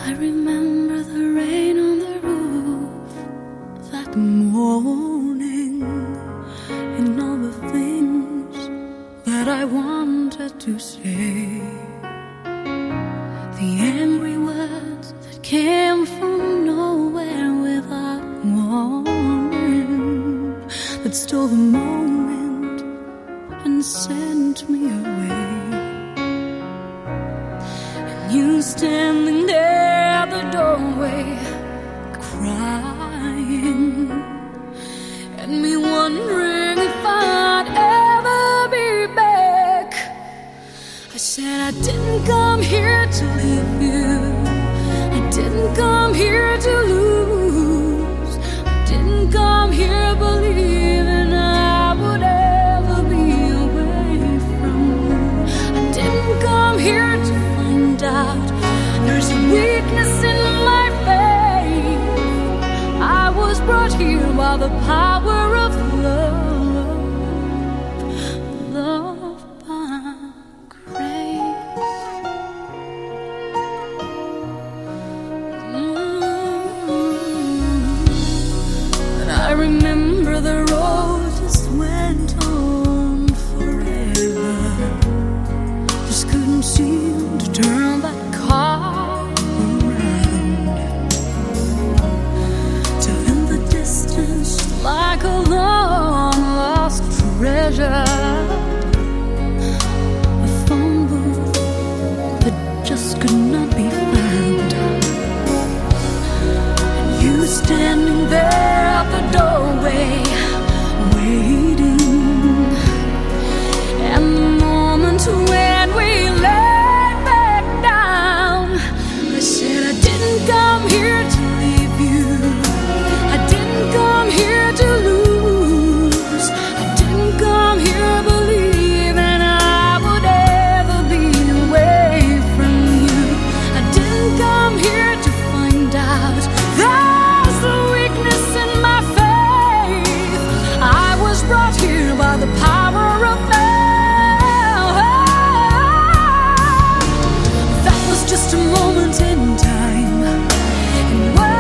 I remember the rain on the roof that morning, and all the things that I wanted to say, the angry words that came from nowhere without warning, that stole the moment and sent me away. And you standing there at the doorway crying, and me wondering if I'd ever be back. I said I didn't come here to leave you, I didn't come here to lose, I didn't come here believing I would ever be away from you. I didn't come here to find out there's a weakness in my faith. I was brought here by the power of love, love by grace. And I remember the road just went on forever, just couldn't seem to turn that car around, till in the distance, like a long lost treasure, a phone booth that just could not be found. And you standing there at the doorway waiting, and the moment when we laid back down, I said I didn't come here to leave you, I didn't come here to lose, I didn't come here believing I would ever be away from you. I didn't come here to find out there's a weakness in my faith. I was brought here by the power of love. That was just a moment in time, and